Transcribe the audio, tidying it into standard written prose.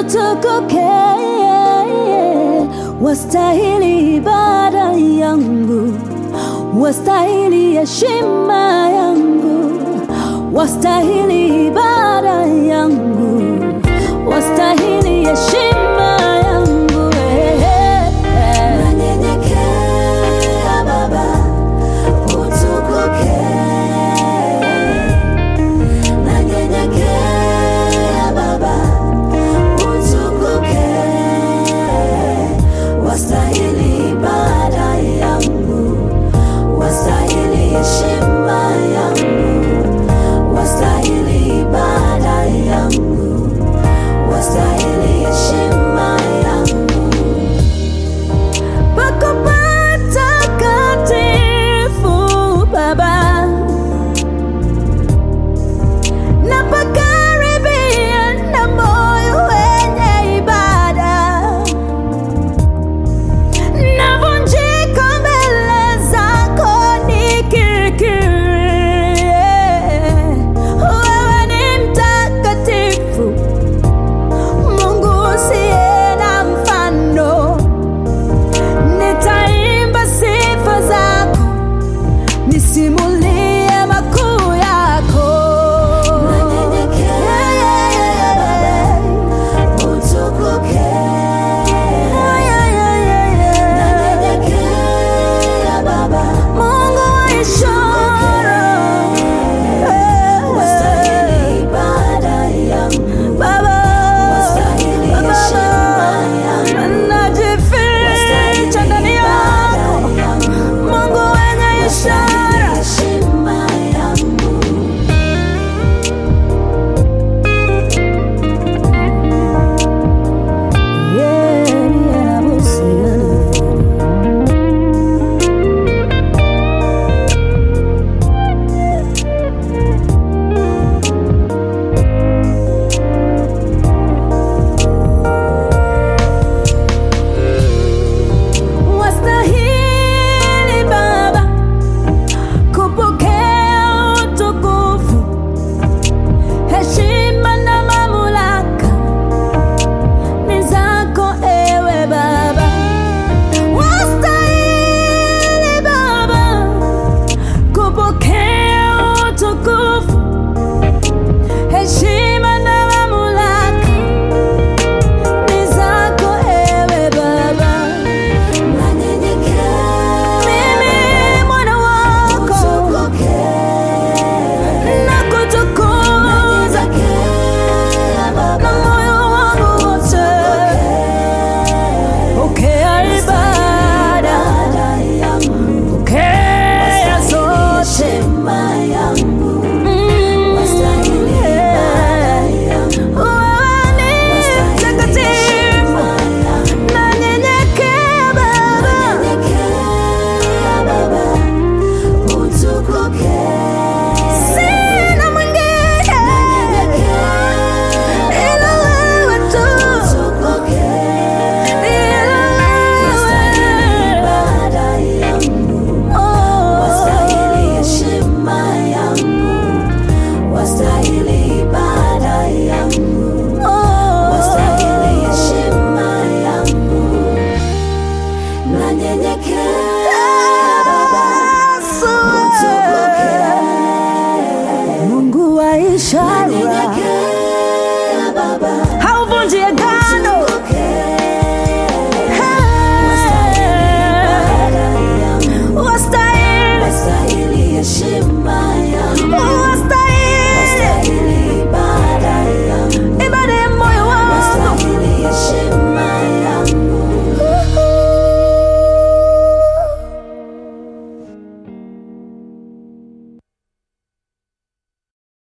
utukuke, wastahili ibada yangu, wastahili heshima yangu, wastahili ibada yangu, wastahili heshima yangu. Nanyenyekea Baba, utukuke. Nanyenyekea Baba, utukuke. Wastahili ibada yangu, wastahili heshima yangu, wastahili ibada yangu, wastahili heshima yangu. Pako patakatifu Baba, napakaribia na moyo wenye ibada, navunjika mbele zako nikikiri wewe ni mtakatifu, Mungu usiye na mfano. Nitaimba sifa zako, nisimulie makuu yako. Nanyenyekea Baba, utukuke. Nanyenyekea Baba, Mungu wa ishara, wastahili ibada yangu, Baba, wastahili heshima yangu, najificha ndani yako, Mungu wenye ishara. heshima yangu. Wastahili Baba kupokea utukufu, heshima na mamlaka ni zako ewe Baba. Wastahili Baba kupokea utukufu, heshima na mamlaka ni zako ewe Baba. Nanyenyekea Mimi mwana wako utukuke. nakutukuza Nanyenyekea na Baba, moyo wangu wote. Pokea ibada, ibada yangu, pokea zote. heshima yangu, Mm, wastahili ibada yangu, wewe ni mtakatifu. heshima yangu. Nanyenyekea Baba, Nanyenyekea Baba, utukuke. sina mwingine ila wewe tu, Utukuke. ila Wastahili wewe. ibada yangu, wastahili heshima yangu, wastahili ibada yangu, wastahili heshima yangu. Nanyenyekea Baba, utukuke. Mungu wa ishara, Nanyenyekea Baba, hauvunji agano